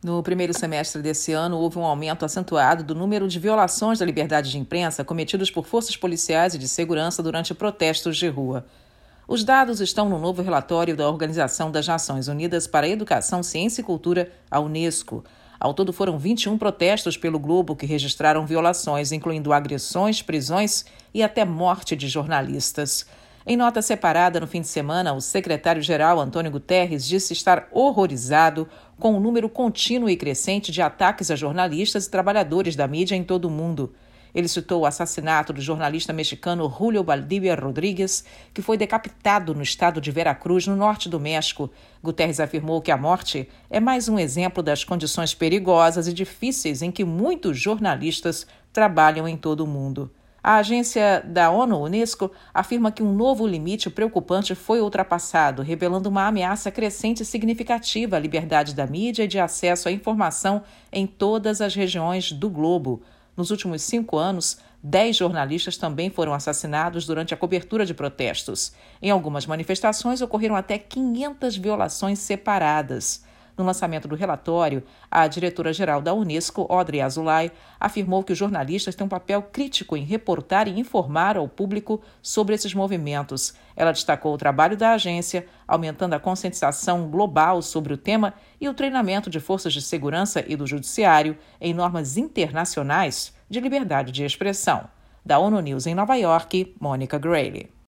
No primeiro semestre desse ano, houve um aumento acentuado do número de violações da liberdade de imprensa cometidos por forças policiais e de segurança durante protestos de rua. Os dados estão no novo relatório da Organização das Nações Unidas para a Educação, Ciência e Cultura, a Unesco. Ao todo, foram 21 protestos pelo globo que registraram violações, incluindo agressões, prisões e até morte de jornalistas. Em nota separada no fim de semana, o secretário-geral Antônio Guterres disse estar horrorizado com o número contínuo e crescente de ataques a jornalistas e trabalhadores da mídia em todo o mundo. Ele citou o assassinato do jornalista mexicano Julio Valdivia Rodríguez, que foi decapitado no estado de Veracruz, no norte do México. Guterres afirmou que a morte é mais um exemplo das condições perigosas e difíceis em que muitos jornalistas trabalham em todo o mundo. A agência da ONU, Unesco, afirma que um novo limite preocupante foi ultrapassado, revelando uma ameaça crescente e significativa à liberdade da mídia e de acesso à informação em todas as regiões do globo. Nos últimos 5 anos, 10 jornalistas também foram assassinados durante a cobertura de protestos. Em algumas manifestações, ocorreram até 500 violações separadas. No lançamento do relatório, a diretora-geral da Unesco, Audrey Azoulay, afirmou que os jornalistas têm um papel crítico em reportar e informar ao público sobre esses movimentos. Ela destacou o trabalho da agência, aumentando a conscientização global sobre o tema e o treinamento de forças de segurança e do judiciário em normas internacionais de liberdade de expressão. Da ONU News em Nova York, Mônica Grayle.